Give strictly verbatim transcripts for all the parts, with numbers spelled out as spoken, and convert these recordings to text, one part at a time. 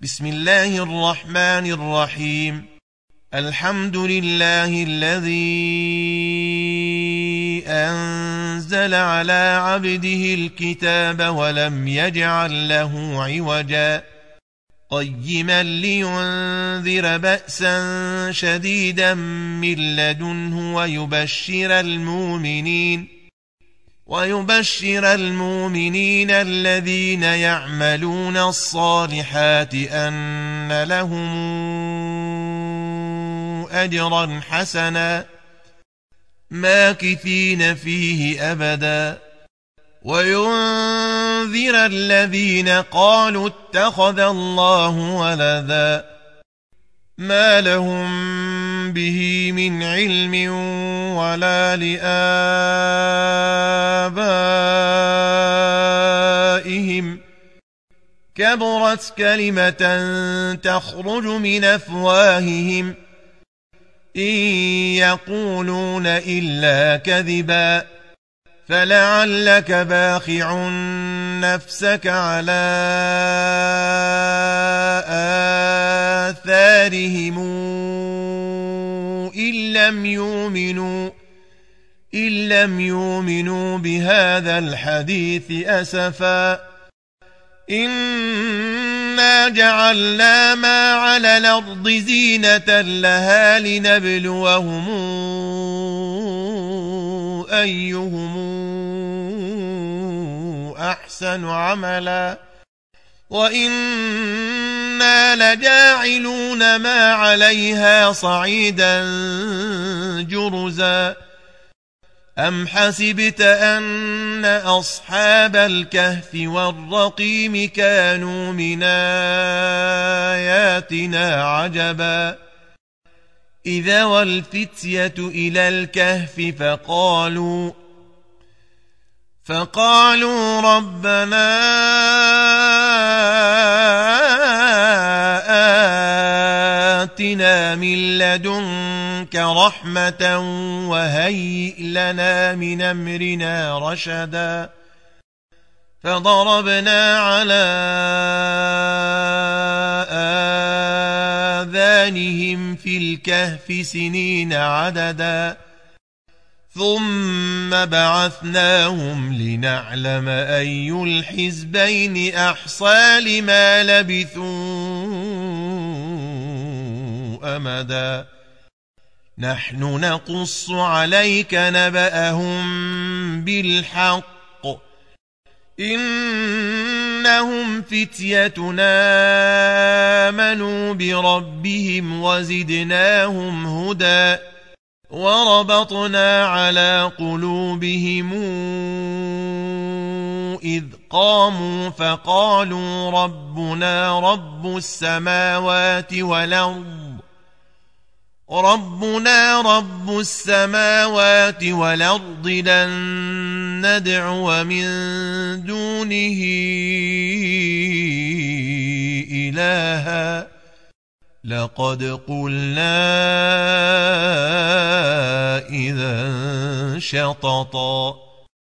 بسم الله الرحمن الرحيم. الحمد لله الذي أنزل على عبده الكتاب ولم يجعل له عوجا قيما لينذر بأسا شديدا من لدنه ويبشر المؤمنين ويبشر المؤمنين الذين يعملون الصالحات أن لهم أجرا حسنا ماكثين فيه أبدا وينذر الذين قالوا اتخذ الله ولدا ما لهم به من علم ولا لآبائهم كبرت كلمة تخرج من أفواههم إن يقولون إلا كذبا فلعلك باخع نفسك على آثارهم إن لم يؤمنوا إن لم يؤمنوا بهذا الحديث أسفا إنا جعلنا ما على الأرض زينة لها لنبلوهم أيهم أحسن عملا وإنا لجاعلون ما عليها صعيدا جرزا أم حسبت أن أصحاب الكهف والرقيم كانوا من آياتنا عجبا إذا والفتية إلى الكهف فقالوا فقالوا ربنا آتنا من لدنك رحمة وهيئ لنا من أمرنا رشدا فضربنا على آذانهم في الكهف سنين عددا ثم بعثناهم لنعلم أي الحزبين أحصى لما لبثوا أمدا نحن نقص عليك نبأهم بالحق إنهم فتيتنا آمنوا بربهم وزدناهم هدى وربطنا على قلوبهم إذ قاموا فقالوا ربنا رب السماوات والأرض ربنا رب السماوات والأرض لن ندعو من دونه إلها لقد قلنا إذا شططا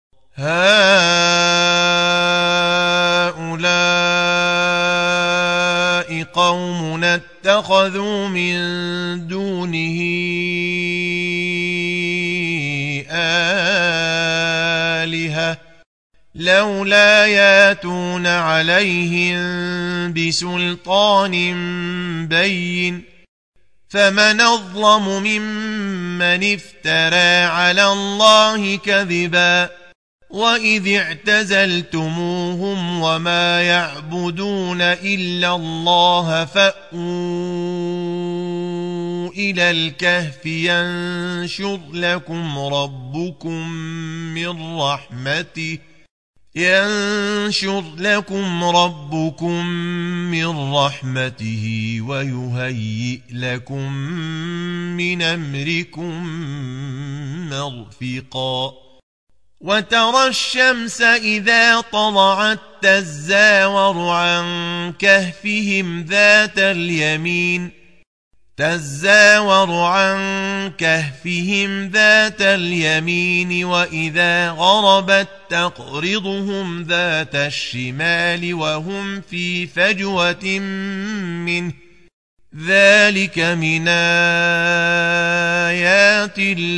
هؤلاء قوم اتخذوا من دونه آلهة لولا ياتون عليهم بسلطان بين فمن أظلم ممن افترى على الله كذبا وإذ اعتزلتموهم وما يعبدون إلا الله فأووا إلى الكهف ينشر لكم ربكم من رحمته ينشر لكم ربكم من رحمته ويهيئ لكم من أمركم مرفقا وترى الشمس إذا طلعت تزاور عن كهفهم ذات اليمين تزاور عن كهفهم ذات اليمين وإذا غربت تقرضهم ذات الشمال وهم في فجوة منه ذلك من آيات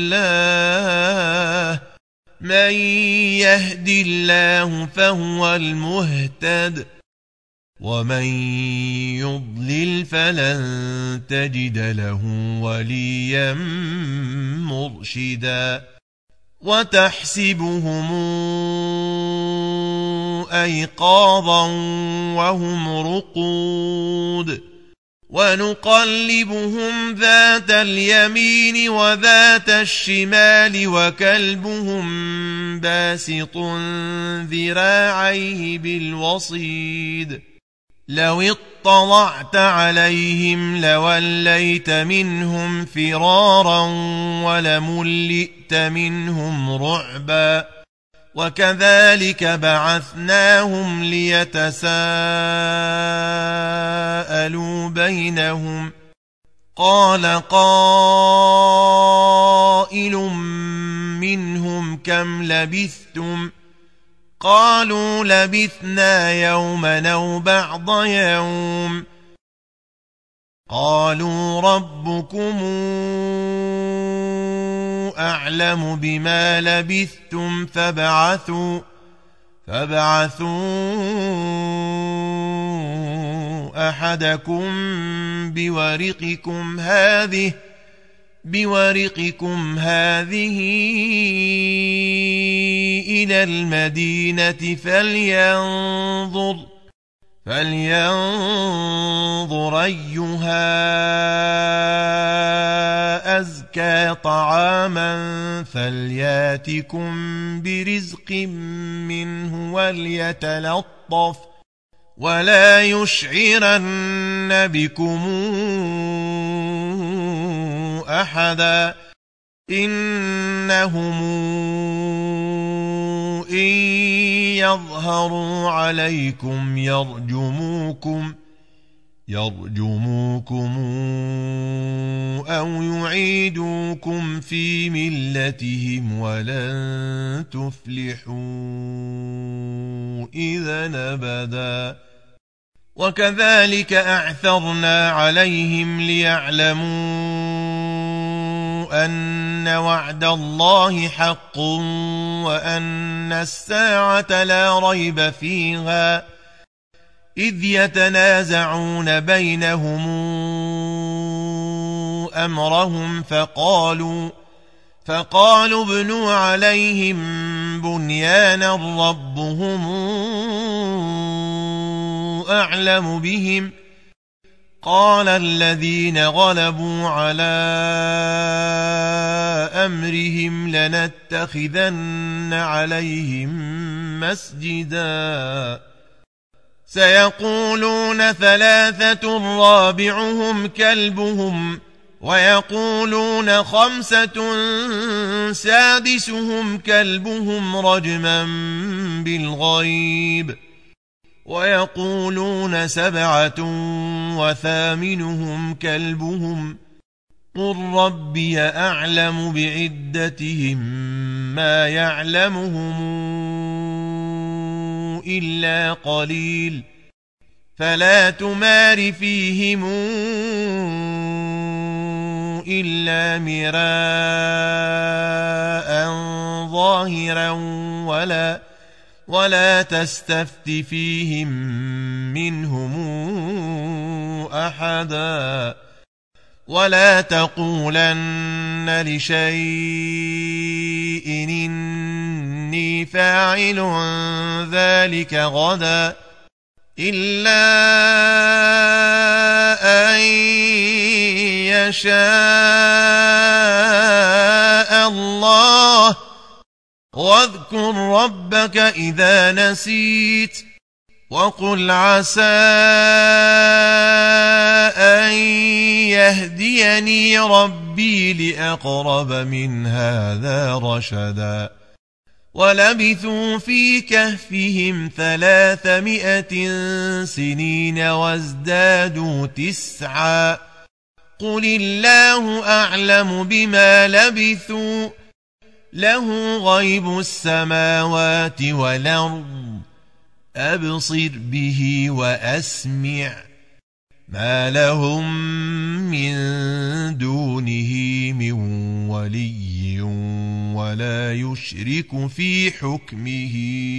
الله من يهد الله فهو المهتد ومن يضلل فلن تجد له وليا مرشدا وتحسبهم أيقاظا وهم رقود ونقلبهم ذات اليمين وذات الشمال وكلبهم باسط ذراعيه بالوصيد لو اطلعت عليهم لوليت منهم فرارا ولملئت منهم رعبا وكذلك بعثناهم ليتساءلوا بينهم قال قائل منهم كم لبثتم قالوا لبثنا يوما أو بعض يوم قالوا ربكم أعلم بما لبثتم فابعثوا فابعثوا أحدكم بورقكم هذه بورقكم هذه إلى المدينة فلينظر فلينظر أيها أزكى طعاما فلياتكم برزق منه وليتلطف ولا يشعرن بكم أحدا إنهم إن يظهروا عليكم يرجموكم يرجموكم أو يعيدوكم في ملتهم ولن تفلحوا إذا أبدا وكذلك أعثرنا عليهم ليعلموا أن وعد الله حق وأن الساعة لا ريب فيها إذ يتنازعون بينهم أمرهم فقالوا فقالوا ابنوا عليهم بنيانا ربهم أعلم بهم قال الذين غلبوا على أمرهم لنتخذن عليهم مسجدا سيقولون ثلاثة رابعهم كلبهم ويقولون خمسة سادسهم كلبهم رجما بالغيب ويقولون سبعة وثامنهم كلبهم قل ربي أعلم بعدتهم ما يعلمهم إلا قليل فلا تمار فيهم إلا مراء ظاهرا ولا ولا تستفت فيهم منهم أحدا ولا تقولن لشيء إني فاعل ذلك غدا إلا أن يشاء الله واذكر ربك إذا نسيت وقل عسى أن يهديني ربي لأقرب من هذا رشدا ولبثوا في كهفهم ثلاثمائة سنين وازدادوا تسعا قل الله أعلم بما لبثوا له غيب السماوات والأرض أبصر به وأسمع ما لهم من دونه من ولي ولا يشرك في حكمه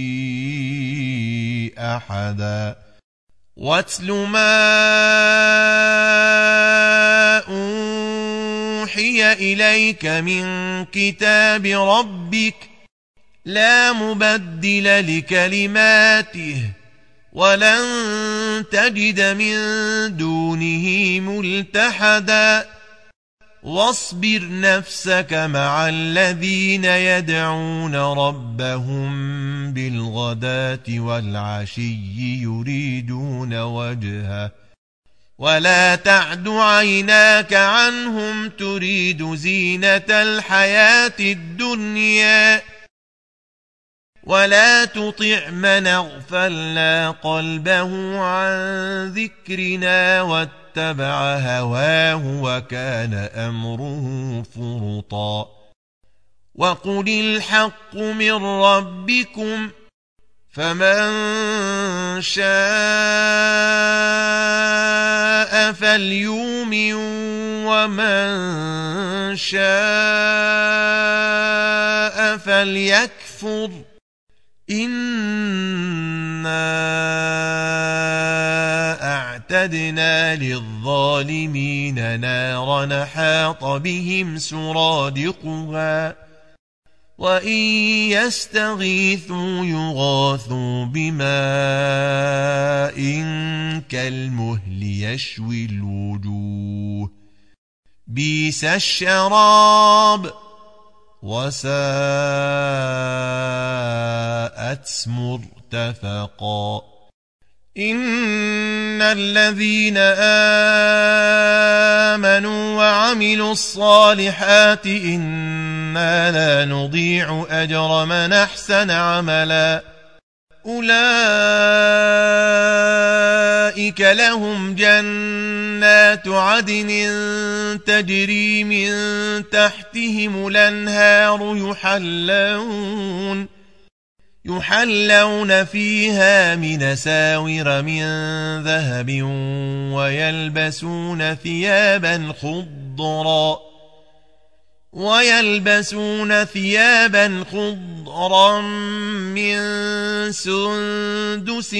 أحدا واتل ما أوحي إليك من كتاب ربك لا مبدل لكلماته ولن تجد من دونه ملتحدا واصبر نفسك مع الذين يدعون ربهم بالغداة والعشي يريدون وجهه ولا تعد عيناك عنهم تريد زينة الحياة الدنيا ولا تطع من اغفلنا قلبه عن ذكرنا واتبع هواه وكان أمره فرطا وقل الحق من ربكم فمن شاء فليؤمن ومن شاء فليكفر إنا أعتدنا للظالمين نارا حاط بهم سرادقها وإن يستغيثوا يغاثوا بماء كالمهل يشوي الوجوه بئس الشراب وساءت مرتفقا إن الذين آمنوا وعملوا الصالحات إنا لا نضيع أجر من أحسن عملا أولئك لهم جنات عدن تجري من تحتهم الأنهار يحلون يحلون فيها من أساور من ذهب ويلبسون ثيابا خضرا ويلبسون ثيابا خضرا من سندس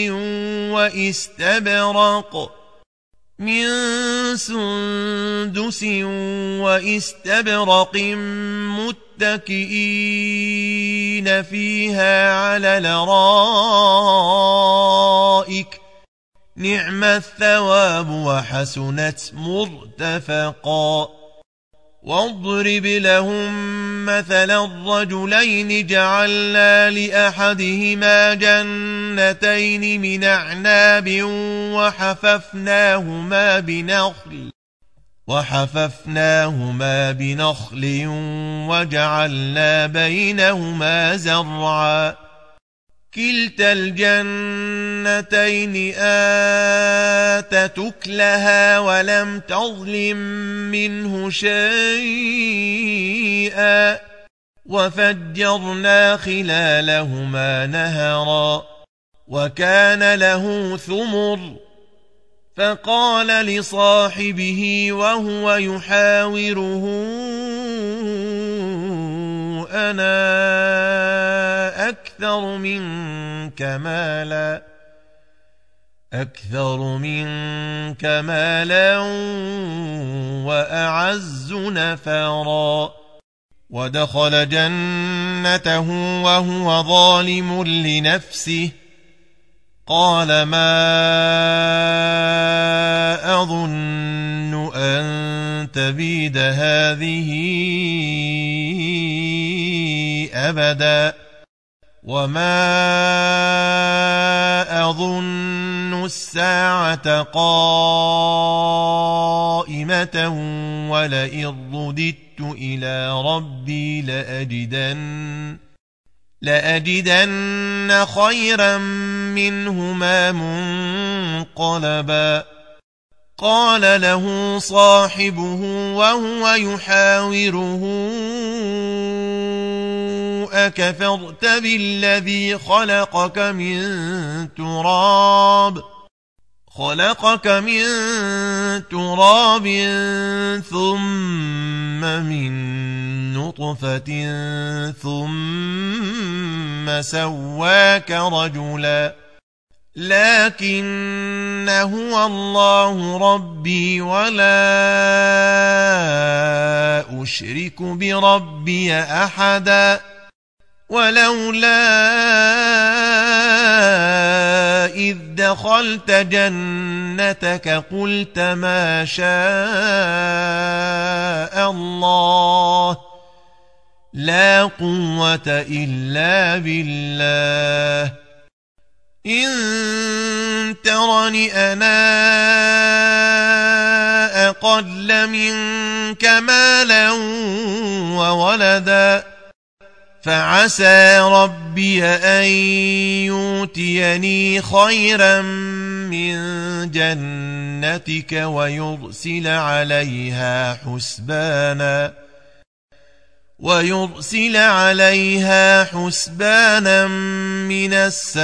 واستبرق من سندس واستبرق متكئين فيها على الأرائك نعم الثواب وحسنت مرتفقا واضرب لهم مثلا الرجلين جعلنا لأحدهما جنتين من أعناب وحففناهما بنخل وحففناهما بنخل وجعلنا بينهما زرعا كلتا الجنتين آتت أكلها ولم تظلم منه شيئا وفجرنا خلالهما نهرا وكان له ثمر فقال لصاحبه وهو يحاوره أنا أكثر منك مالا أكثر منك مالا وأعز نفرا ودخل جنته وهو ظالم لنفسه قال ما أظن أن تبيد هذه أبدا وما أظن الساعة قائمة ولئن رددت إلى ربي لأجدن لأجدن خيرا منهما منقلبا قال له صاحبه وهو يحاوره أكفرت بالذي خلقك من تراب خلقك من تراب ثم من نطفة ثم سواك رجلا لكن هو الله ربي ولا أشرك بربي أحدا ولولا إذ دخلت جنتك قلت ما شاء الله لا قوة إلا بالله إن ترني أنا أقل منك مالا وولدا فعسى ربي أن يؤتيني خيرا من جنتك ويرسل عليها حسبانا ويرسل عليها حسبانا من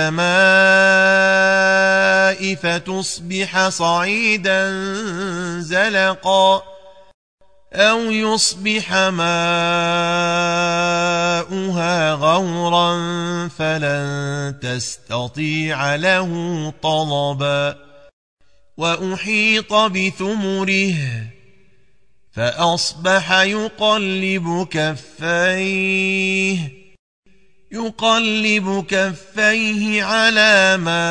السماء فتصبح صعيدا زلقا أو يصبح ماؤها غورا فلن تستطيع له طلبا وأحيط بثمره فأصبح يقلب كفيه يقلب كفيه على ما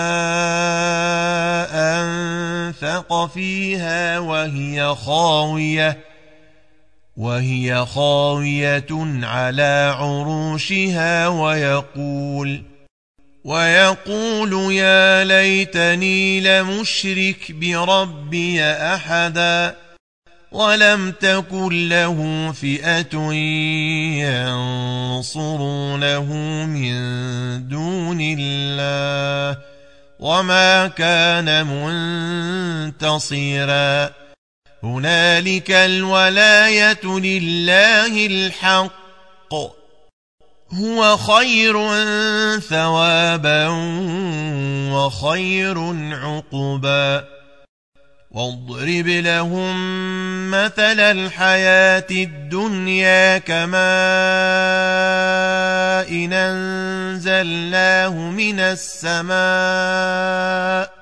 أنفق فيها وهي خاوية وهي خاوية على عروشها ويقول ويقول يا ليتني لمشرك بربي أحدا ولم تكن له فئة ينصرونه من دون الله وما كان منتصرا هنالك الولاية لله الحق هو خير ثوابا وخير عقبا واضرب لهم مثل الحياة الدنيا كماء إن أنزلناه من السماء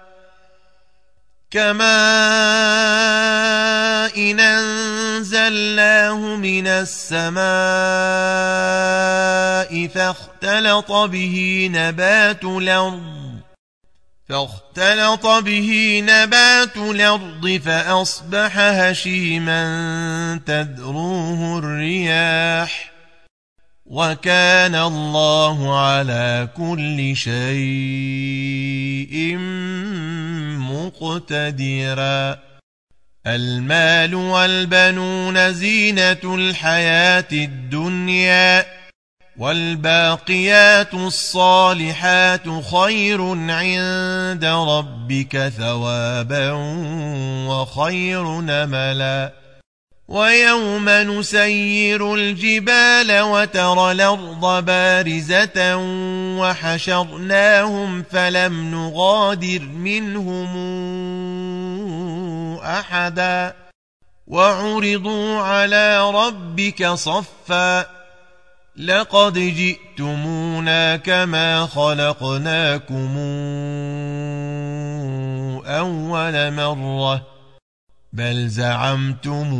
كماء إن أنزلناه من السماء فاختلط به نبات الأرض فاختلط به نبات الأرض فأصبح هشيما تذروه الرياح وكان الله على كل شيء مقتدرا المال والبنون زينة الحياة الدنيا والباقيات الصالحات خير عند ربك ثوابا وخير نملا ويوم نسير الجبال وترى الأرض بارزة وحشرناهم فلم نغادر منهم أحدا وعرضوا على ربك صفا لقد جئتمونا كما خلقناكم أول مرة بل زعمتم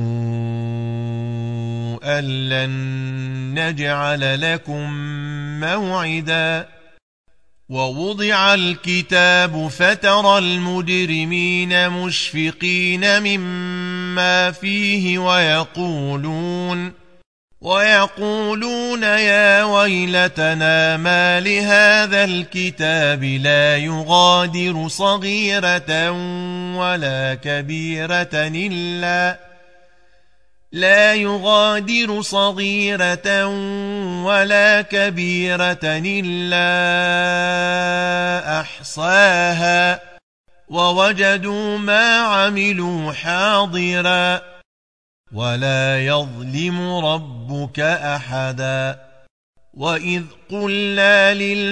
أن لن نجعل لكم موعدا ووضع الكتاب فترى المجرمين مشفقين مما فيه ويقولون ويقولون يا ويلتنا ما لهذا الكتاب لا يغادر صغيرة ولا كبيرة إلا لا يغادر صغيرة ولا كبيرة إلا أحصاها ووجدوا ما عملوا حاضرا ولا يظلم ربك أحدا وإذ قلنا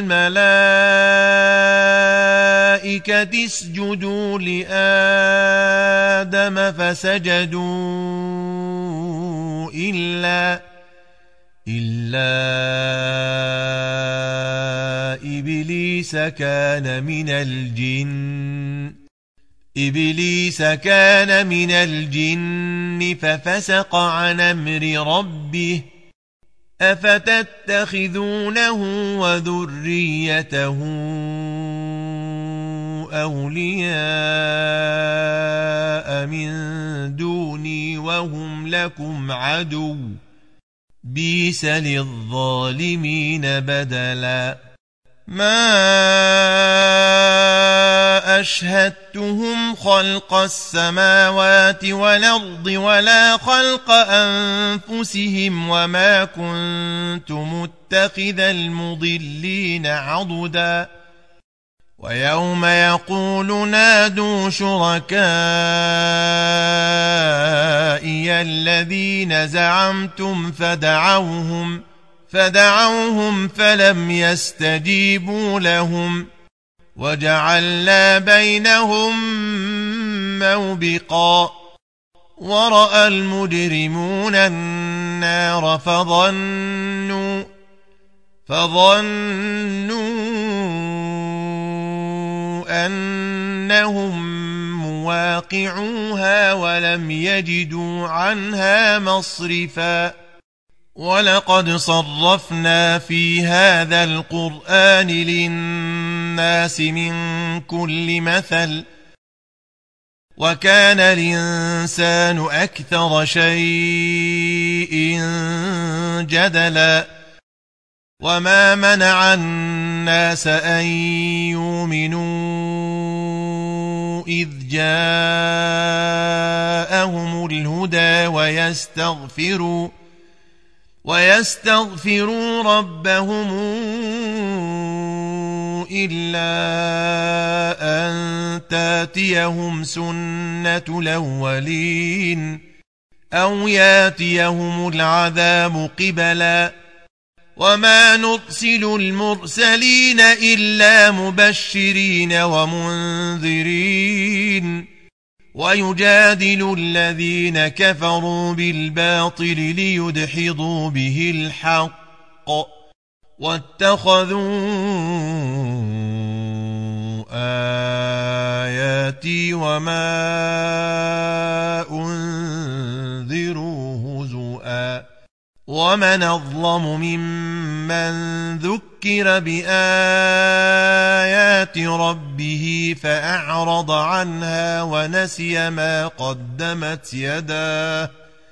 للملائكة اسجدوا لآدم فسجدوا إلا إلا إبليس كان من الجن إبليس كان من الجن ففسق عن أمر ربه أفتتخذونه وذريته أولياء من دوني وهم لكم عدو بئس للظالمين بدلا ما أشهدتهم خلق السماوات والأرض ولا خلق أنفسهم وما كنت متخذ المضلين عضدا ويوم يقول نادوا شركائي الذين زعمتم فدعوهم فدعوهم فلم يستجيبوا لهم وجعلنا بينهم موبقا ورأى المجرمون النار فظنوا فظنوا أنهم مواقعوها ولم يجدوا عنها مصرفا ولقد صرفنا في هذا القرآن للناس من كل مثل وكان الإنسان أكثر شيء جدلا وما منع الناس أن يؤمنوا إذ جاءهم الهدى ويستغفروا ويستغفروا ربهم إلا أن تاتيهم سنة الأولين أو ياتيهم العذاب قبلا وما نرسل المرسلين إلا مبشرين ومنذرين ويجادل الذين كفروا بالباطل ليدحضوا به الحق واتخذوا آياتي وما أنذروا هزؤا ومن أظلم ممن ذكر بآيات ربه فأعرض عنها ونسي ما قدمت يداه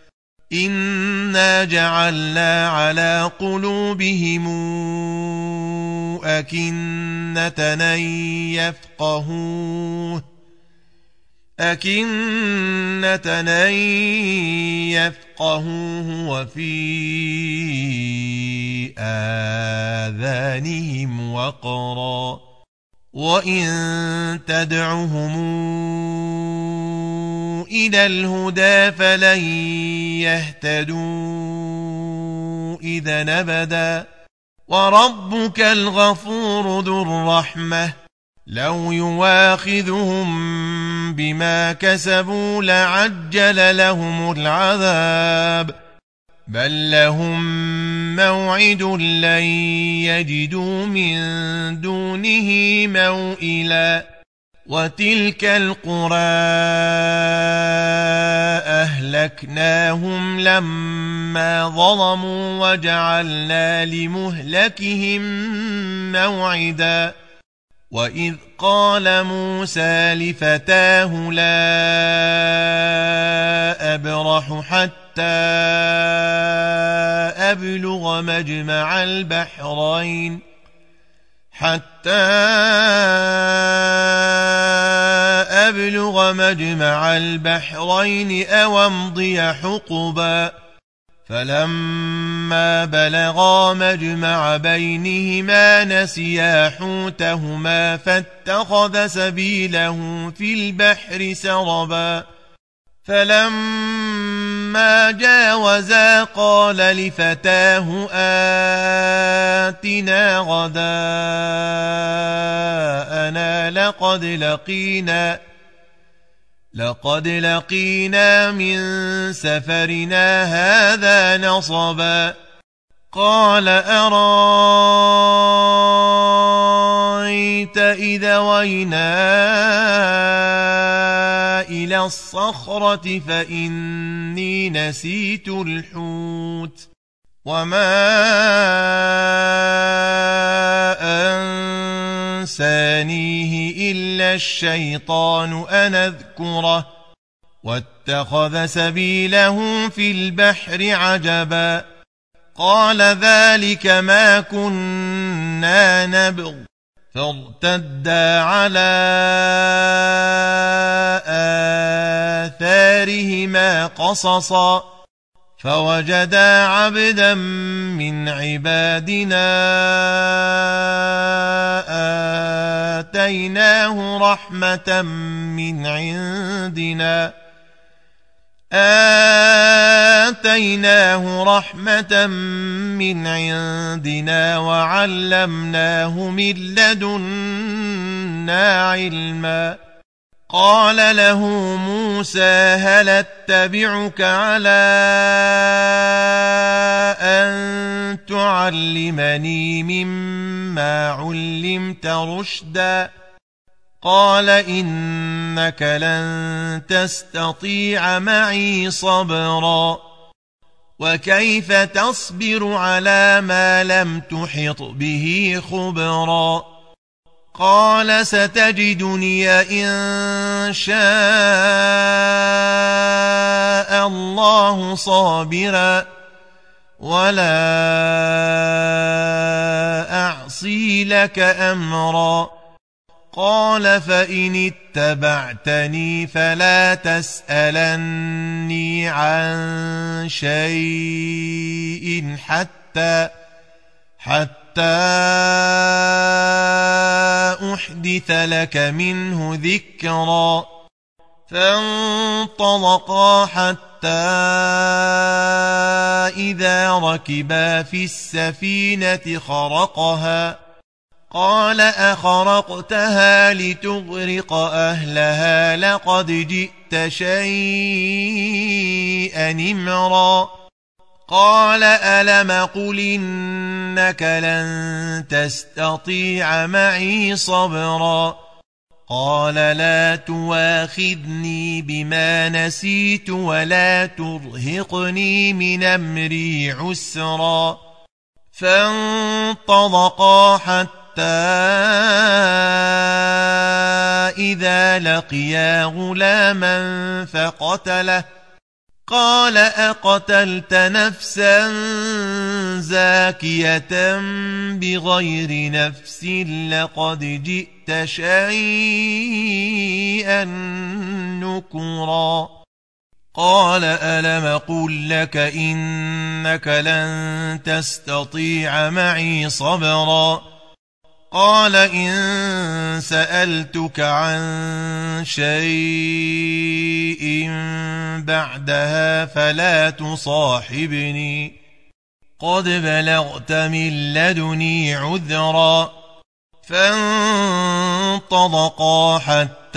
إنا جعلنا على قلوبهم أكنة أن يفقهوه أكنة أن يفقهوه وفي آذانهم وقرا وإن تدعهم إلى الهدى فلن يهتدوا إذا أبدا وربك الغفور ذو الرحمة لو يواخذهم بما كسبوا لعجل لهم العذاب بل لهم موعد لن يجدوا من دونه موئلا وتلك القرى أهلكناهم لما ظلموا وجعلنا لمهلكهم موعدا وإذ قال موسى لفتاه لا أبرح حتى أبلغ مجمع البحرين حتى أبلغ مجمع البحرين أو أمضي حقبا فلما بلغا مجمع بينهما نسيا حوتهما فاتخذ سبيله في البحر سربا فلما جاوزا قال لفتاه آتنا غداءنا لقد لقينا لقد لقينا من سفرنا هذا نصبا قال أرأيت إذا وينا إلى الصخرة فإني نسيت الحوت وما أنسانيه إلا الشيطان أن أذكره واتخذ سبيله في البحر عجبا قال ذلك ما كنا نبغ فارتدا على آثارهما قصصا فوجدا عبدا من عبادنا آتيناه رحمة من عندنا آتيناه رحمة من عندنا وعلمناه من لدنا علما قال له موسى هل اتبعك على أن تعلمني مما علمت رشدا قال إنك لن تستطيع معي صبرا وكيف تصبر على ما لم تحط به خبرا قال ستجدني إن شاء الله صابرا ولا أعصي لك أمرا قال فإن اتبعتني فلا تسألني عن شيء حتى حتى أحدث لك منه ذكرا فانطلقا حتى إذا ركبا في السفينة خرقها قال أخرقتها لتغرق أهلها لقد جئت شيئا إمرا قال ألم قل إنك لن تستطيع معي صبرا قال لا تواخذني بما نسيت ولا ترهقني من أمري عسرا فانطلقا حتى إذا لقيا غلاما فقتله قال أقتلت نفسا زاكية بغير نفس لقد جئت شيئا نكرا قال ألم قل لك إنك لن تستطيع معي صبرا قال إن سألتك عن شيء بعدها فلا تصاحبني قد بلغت من لدني عذرا فانطلقا حتى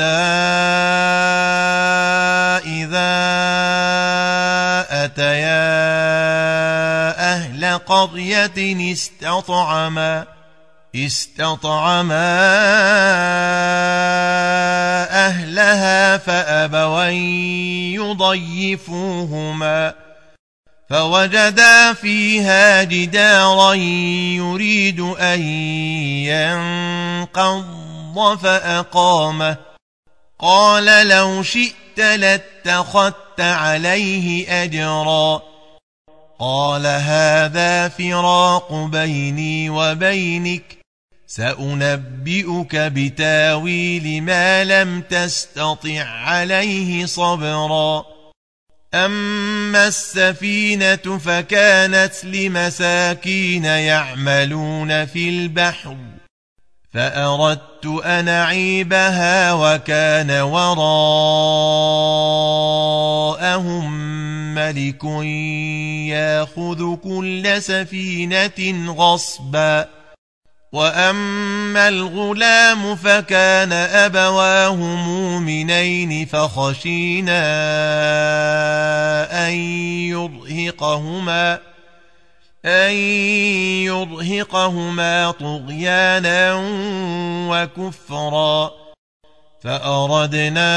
إذا أتيا أهل قرية استطعما استطعما أهلها فأبوا أن يضيفوهما فوجدا فيها جدارا يريد أن ينقض فأقامه قال لو شئت لاتخذت عليه أجرا قال هذا فراق بيني وبينك سأنبئك بتاويل ما لم تستطع عليه صبرا أما السفينة فكانت لمساكين يعملون في البحر فأردت أن أعيبها وكان وراءهم ملك يأخذ كل سفينة غصبا وأما الغلام فكان أبواه مؤمنين فخشينا أن يرهقهما أن يرهقهما طغيانا وكفرا فأردنا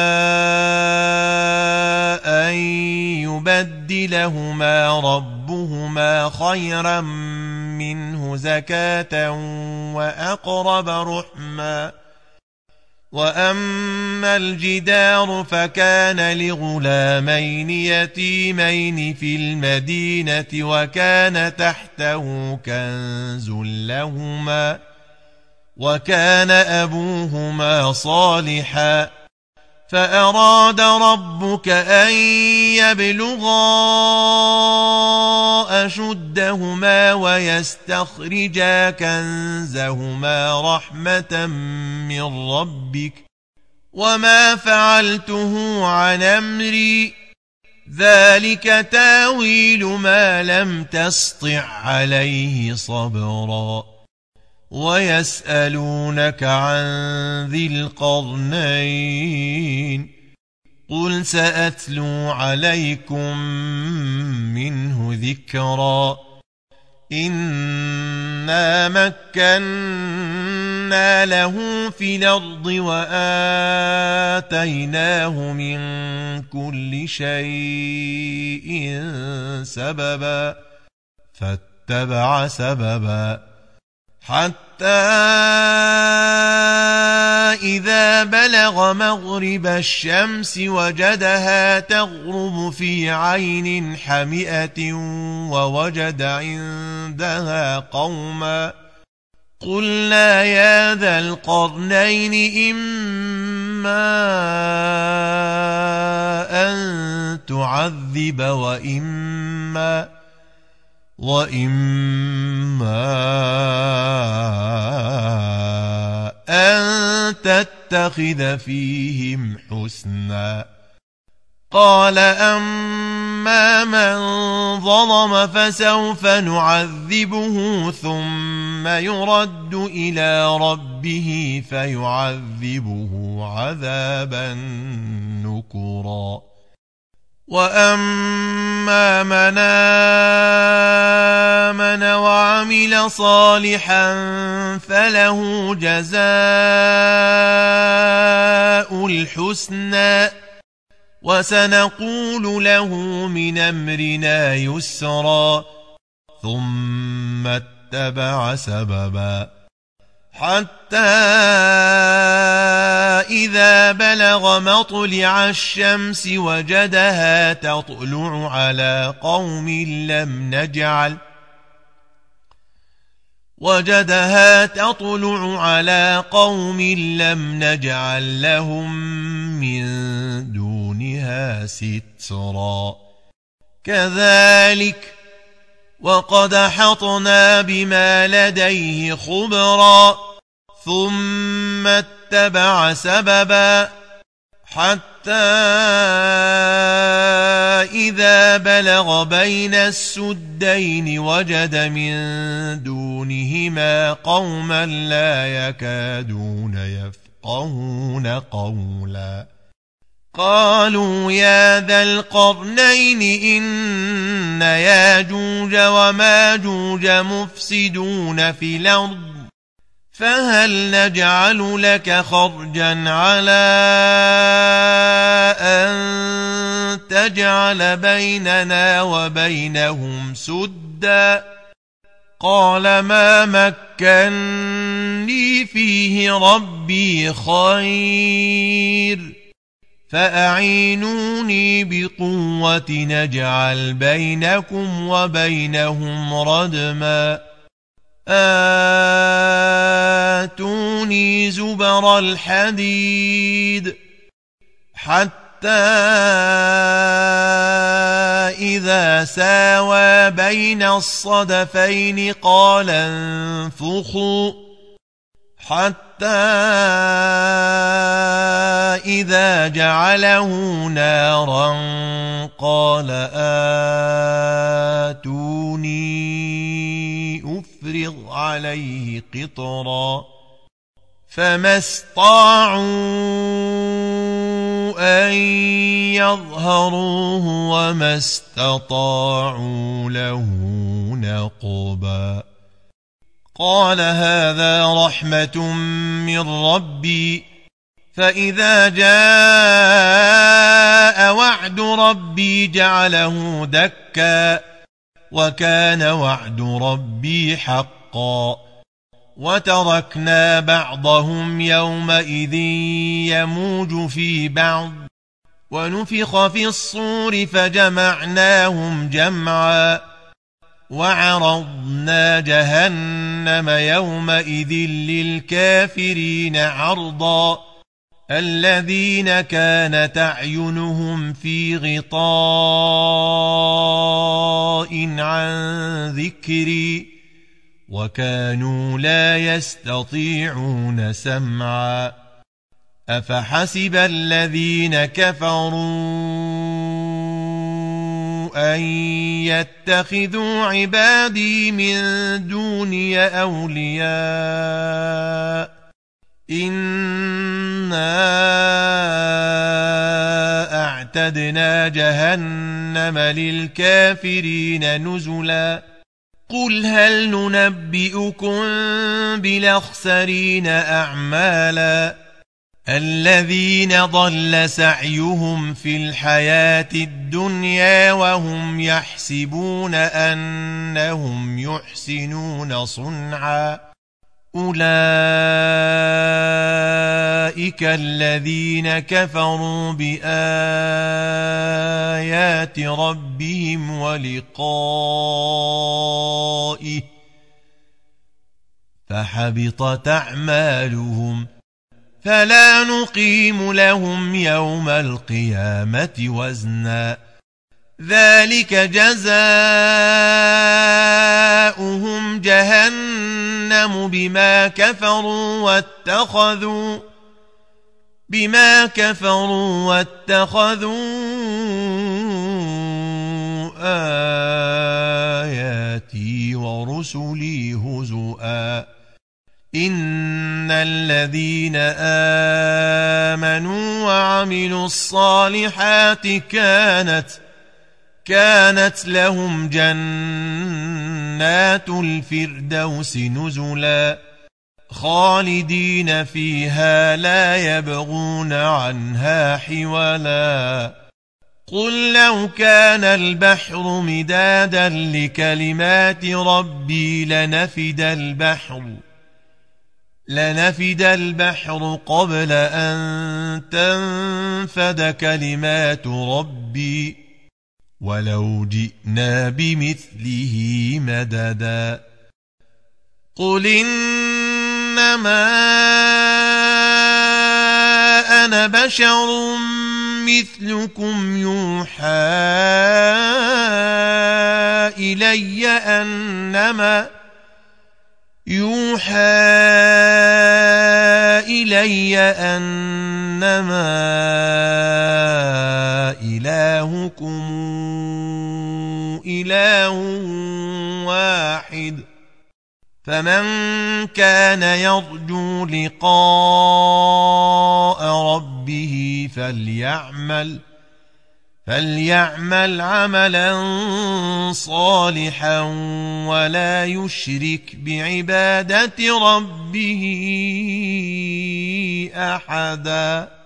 أن يبدلهما ربهما خيرا منه زكاة وأقرب رحما وأما الجدار فكان لغلامين يتيمين في المدينة وكان تحته كنز لهما وكان أبوهما صالحا فأراد ربك أن يبلغا أشدهما ويستخرجا كنزهما رحمة من ربك وما فعلته عن أمري ذلك تاويل ما لم تسطع عليه صبرا ويسألونك عن ذي القرنين قل سأتلو عليكم منه ذكرا إنا مكنا له في الأرض وآتيناه من كل شيء سببا فاتبع سببا حتى إذا بلغ مغرب الشمس وجدها تغرب في عين حمئة ووجد عندها قوما قلنا يا ذا القرنين إما أن تعذب وإما وإما أن تتخذ فيهم حسنا قال أما من ظلم فسوف نعذبه ثم يرد إلى ربه فيعذبه عذابا نكرا وأما من آمن وعمل صالحا فله جزاء الحسنى وسنقول له من أمرنا يسرا ثم اتبع سببا حتى إذا بلغ مطلع الشمس وجدها تطلع على قوم لم نجعل وجدها تطلع على قوم لم نجعل لهم من دونها سترا كذلك وقد أحطنا بما لديه خبرا ثم اتبع سببا حتى إذا بلغ بين السدين وجد من دونهما قوما لا يكادون يفقهون قولا قالوا يا ذا القرنين إن ياجوج وماجوج مفسدون في الأرض فهل نجعل لك خرجا على أن تجعل بيننا وبينهم سدا قال ما مكني فيه ربي خير فأعينوني بقوة نجعل بينكم وبينهم ردما آتوني زبر الحديد حتى إذا ساوى بين الصدفين قال انفخوا حتى إذا جعله نارا قال آتوني أفرغ عليه قطرا فما استطاعوا أن يظهروه وما استطاعوا له نقبا قال هذا رحمة من ربي فإذا جاء وعد ربي جعله دكا وكان وعد ربي حقا وتركنا بعضهم يومئذ يموج في بعض ونفخ في الصور فجمعناهم جمعا وعرضنا جهنم يومئذ للكافرين عرضا الذين كانت أعينهم في غطاء عن ذكري وكانوا لا يستطيعون سمعا أفحسب الذين كفروا أن يتخذوا عبادي من دوني أولياء إنا أعتدنا جهنم للكافرين نزلا قل هل ننبئكم بالأخسرين أعمالا الذين ضل سعيهم في الحياة الدنيا وهم يحسبون أنهم يحسنون صنعا أولئك الذين كفروا بآيات ربهم ولقائه فحبطت أعمالهم فلا نقيم لهم يوم القيامة وزنا ذلك جزاؤهم جهنم بما كفروا واتخذوا بما كفروا واتخذوا آياتي ورسلي هزؤا إن الذين آمنوا وعملوا الصالحات كانت كانت لهم جنات الفردوس نزلا خالدين فيها لا يبغون عنها حولا قل لو كان البحر مدادا لكلمات ربي لنفد البحر لنفد البحر قبل أن تنفد كلمات ربي ولو جئنا بمثله مددا قل إنما أنا بشر مثلكم يوحى إلي أنما يوحى إلي أنما إلهكم إله واحد فمن كان يرجو لقاء ربه فليعمل فليعمل عملا صالحا ولا يشرك بعبادة ربه أحدا.